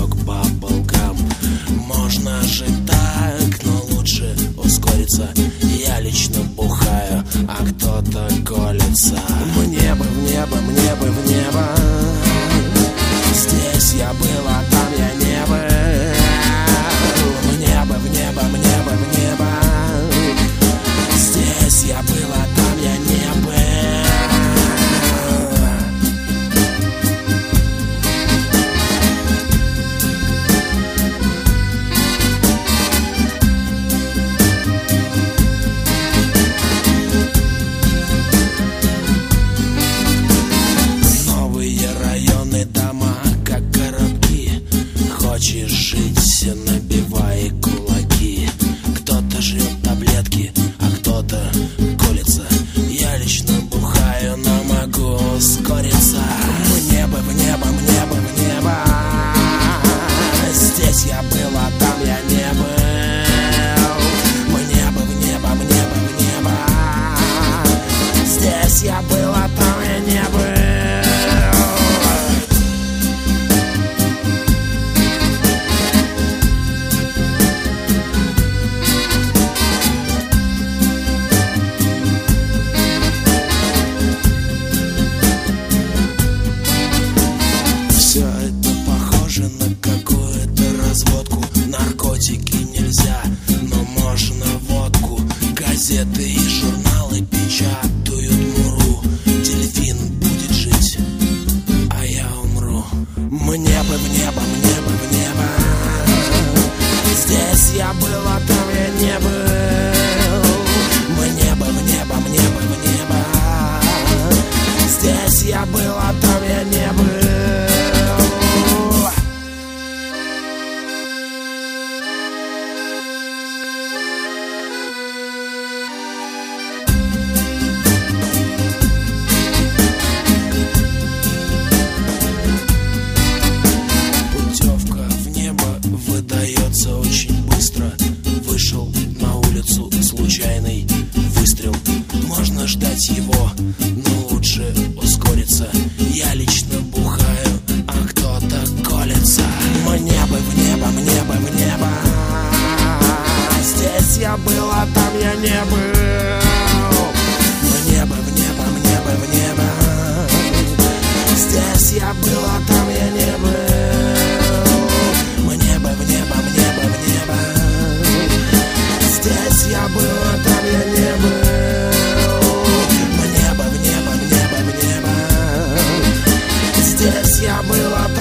кусок баблгам. Можно жить так, но лучше ускориться. Я лично бухаю, а кто-то колется. Мне бы в небо, мне бы в небо. Здесь я был, а там я не был. Мне бы в небо, мне бы в небо. Здесь я был, а там я не был. Хочешь жить, набивай кулаки. Кто-то жрет таблетки, а кто-то колется. Я лично бухаю, но могу ускориться. Мне бы в небо, мне бы в небо. Здесь я был, а там я не был. Мне бы в небо, мне бы в небо. Здесь я был, а там я не был. Все это похоже на какую-то разводку. Наркотики нельзя, но можно водку. Газеты и журналы печатают муру. Дельфин будет жить, а я умру. Мне бы в небо, мне бы в небо. Здесь я был, а там я не был. Мне бы в небо, мне бы в небо. Здесь я был, а там я не был. Выдается очень быстро. Вышел на улицу, случайный выстрел. Можно ждать его, но лучше ускориться. Я лично бухаю, а кто-то колется. Мне бы в небо, мне бы в небо. Здесь я был, а там я не был. Мне бы в небо, мне бы в небо. Здесь я был, а там я не был. Здесь я был, а там я не был. Мне бы в небо, мне бы в небо. Здесь я был, а там